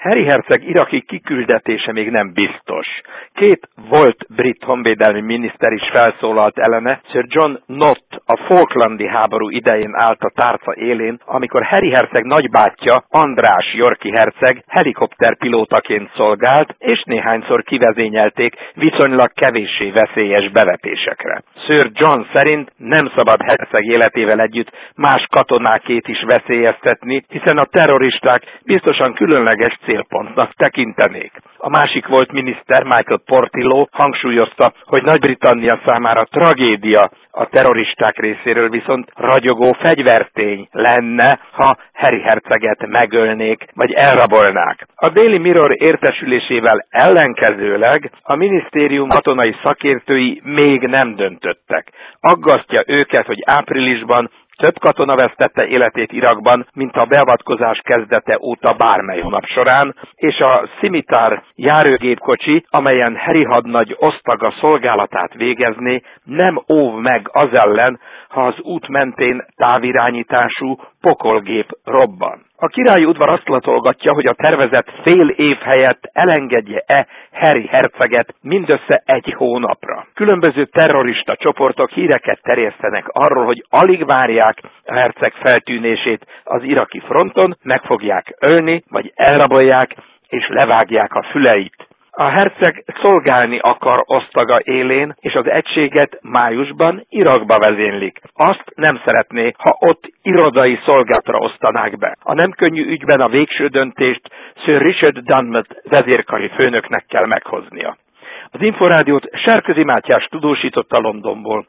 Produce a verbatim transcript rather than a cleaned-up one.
Harry herceg iraki kiküldetése még nem biztos. Két volt brit honvédelmi miniszter is felszólalt ellene. Sir John Nott a Falklandi háború idején állt a tárca élén, amikor Harry herceg nagybátyja, András yorki herceg helikopterpilótaként szolgált, és néhányszor kivezényelték viszonylag kevéssé veszélyes bevetésekre. Sir John szerint nem szabad herceg életével együtt más katonákét is veszélyeztetni, hiszen a terroristák biztosan különleges célpontnak tekintenék. A másik volt miniszter, Michael Portillo hangsúlyozta, hogy Nagy-Britannia számára tragédia a terroristák részéről, viszont ragyogó fegyvertény lenne, ha Harry herceget megölnék, vagy elrabolnák. A Daily Mirror értesülésével ellenkezőleg a minisztérium katonai szakértői még nem döntöttek. Aggasztja őket, hogy áprilisban több katona vesztette életét Irakban, mint a beavatkozás kezdete óta bármely hónap során, és a Scimitar járőgépkocsi, amelyen Harry hadnagy osztaga szolgálatát végezné, nem óv meg az ellen, ha az út mentén távirányítású pokolgép robban. A királyi udvar azt latolgatja, hogy a tervezett fél év helyett elengedje-e Harry herceget mindössze egy hónapra. Különböző terrorista csoportok híreket terjesztenek arról, hogy alig várják a herceg feltűnését az iraki fronton, meg fogják ölni, vagy elrabolják, és levágják a füleit. A herceg szolgálni akar osztaga élén, és az egységet májusban Irakba vezénylik. Azt nem szeretné, ha ott irodai szolgálatra osztanák be. A nem könnyű ügyben a végső döntést Sir Richard Dunmott vezérkari főnöknek kell meghoznia. Az Inforádiót Sárközi Mátyás tudósította Londonból.